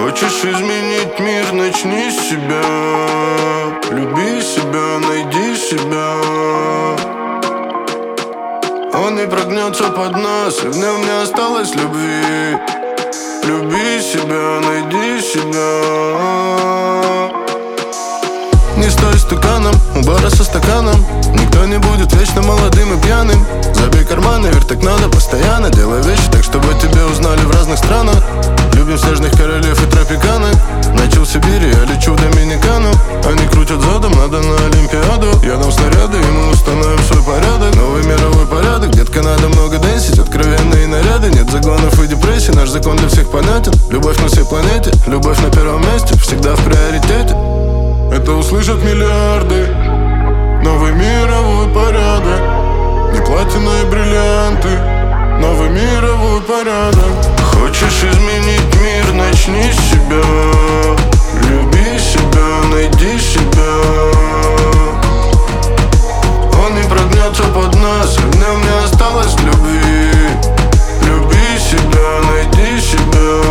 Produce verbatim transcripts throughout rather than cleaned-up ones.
Хочешь изменить мир, начни с себя. Люби себя, найди себя. Он не прогнется под нас, и в нем не осталось любви. Люби себя, найди себя. Не стой стаканом, у бара со стаканом. Никто не будет вечно молодым и пьяным. Забей карманы, верть так надо постоянно. Делай вещи так, чтобы тебя узнали в разных странах. Любим снежных королев и тропиканок. Начал в Сибири, я лечу в Доминикану. Они крутят задом, надо на Олимпиаду. Я дам снаряды, и мы установим свой порядок. Новый мировой порядок, детка, надо много дэнсить. Откровенные наряды, нет загонов и депрессий. Наш закон для всех понятен. Любовь на всей планете, любовь на первом месте, всегда в приоритете. Это услышат миллиарды. Новый мировой порядок. Не платина и бриллианты. Новый мировой порядок. Хочешь изменить мир, начни с себя. Люби себя, найди себя. Он не прогнется под нас, и в нем не осталось любви. Люби себя, найди себя.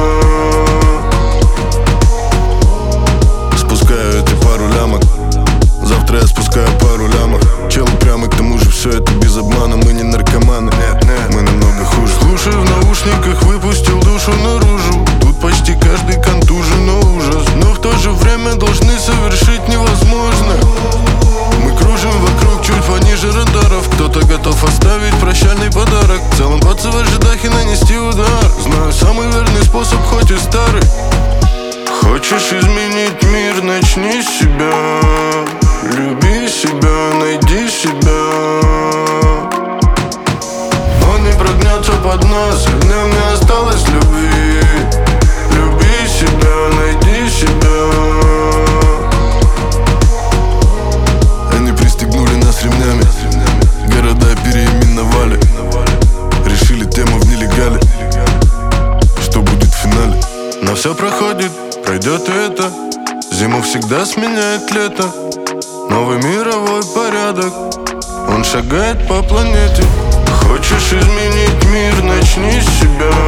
Спускаю эти пару лямок. Завтра я спускаю пару лямок. Чел упрямый, к тому же все это без обмана. Мы не наркоманы, нет, нет, мы намного хуже. Слушаю в наушниках, выпустил душу наружу. Тут почти каждый контужен, но ужас. Но в то же время должны совершить невозможное. Мы кружим вокруг чуть пониже радаров. Кто-то готов оставить прощальный подарок. В целом пацы в ожидах и нанести удар. Знаю самый верный способ, хоть и старый. Хочешь изменить мир, начни с себя. Люби себя, найди себя. Он не прогнется под нас, и в нем не осталось любви. Люби себя, найди себя. Они пристегнули нас ремнями. Города переименовали. Решили тему в нелегале. Что будет в финале? Но все проходит, пройдет и это. Зиму всегда сменяет лето. Новый мировой порядок. Он шагает по планете. Хочешь изменить мир, начни с себя.